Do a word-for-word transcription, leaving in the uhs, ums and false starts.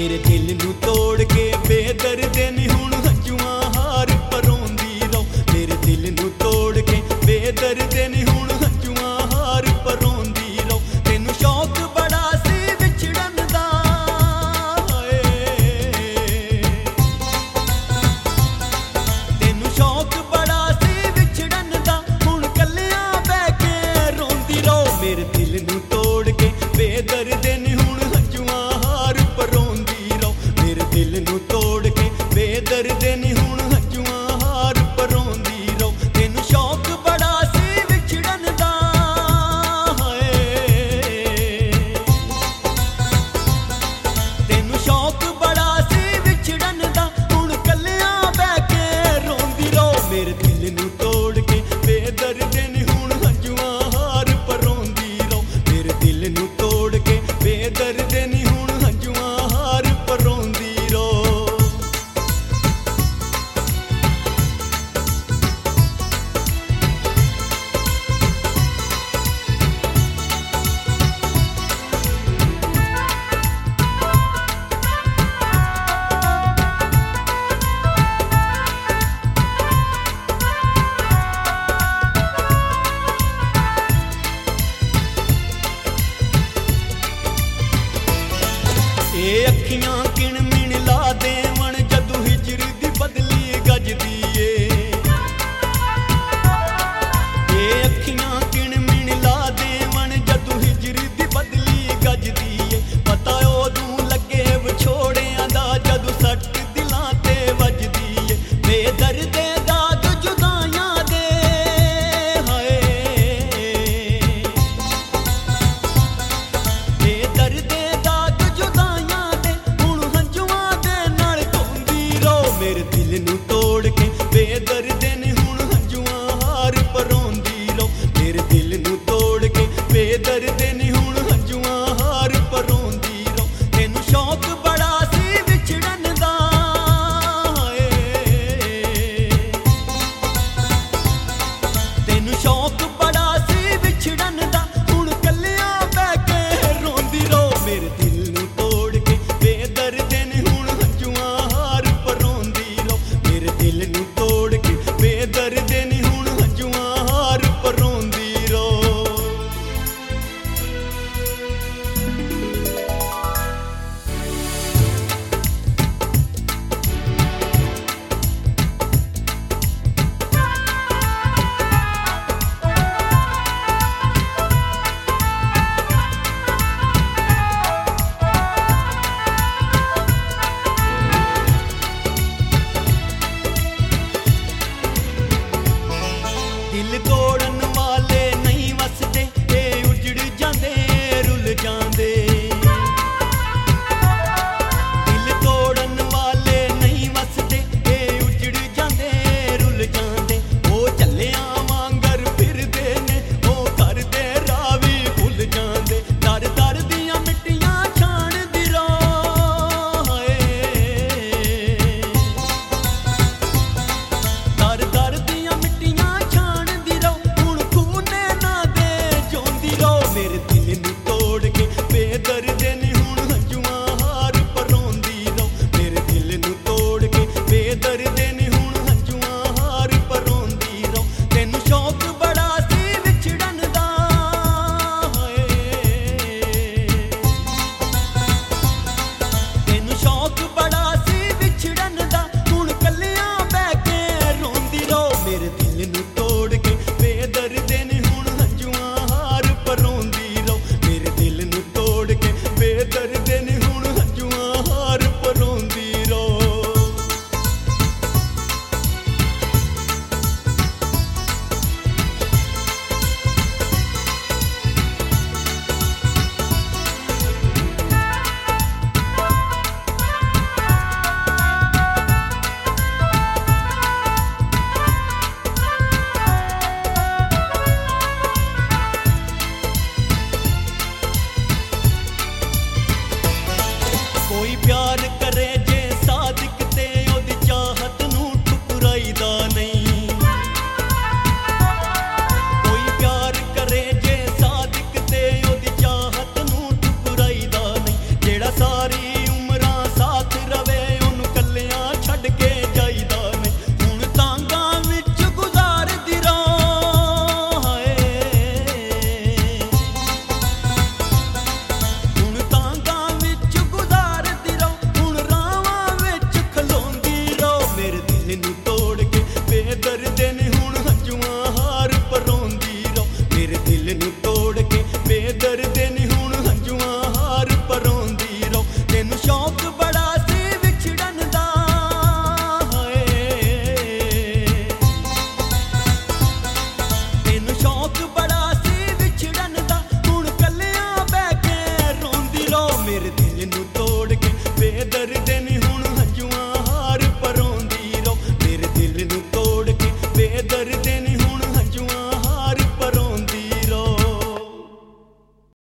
मेरे दिल नू तोड़ के बेदर्दे नी हुण हंजुआं हार परोंदी रहो। मेरे दिल नू तोड़ के बेदर्दे नी हुण हंजुआं हार परोंदी रहो। तेनू शौक बड़ा सी विछड़न दा, तेनू शौक बड़ा सी विछड़न दा, हुण कल्लियां बैठ के रोंदी रहो। मेरे दिल नू तोड़ के बेदर्दे नी हुण हंजुआं हार परोंदी रहो। मेरे दिल नू तोड़ के बेदर्दे नी हुण हंजुआं हार परोंदी रहो। तेनू शौक बड़ा सी विछड़न दा, तेनू शौक बड़ा सी विछड़न दा, हुण कल्लियां बैठ के रोंदी रहो। मेरे दिल नू तोड़ के बेदर्दे नी हुण हंजुआं हार परोंदी रहो। मेरे दिल नू तोड़ के बेदर्दे नी हुण हंजुआं हार परोंदी रहो। ए अखियां किण मिण ला देवण जदू हिजर दी बदली गजदी ए। ए अखियां किण मिण ला देवण जदू हिजर दी बदली गजदी ए। पता ओदू लगे विछोड़ियां दा जदू सट दिलां ते वजदी ए। बेदर्दे दाग जुदाइयां दे हाय, बेदर्दे दाग जुदाइयां दे, हुण हंजुआं दे नाल धोंदी रहो। मेरे दिल नू तोड़ के मेरे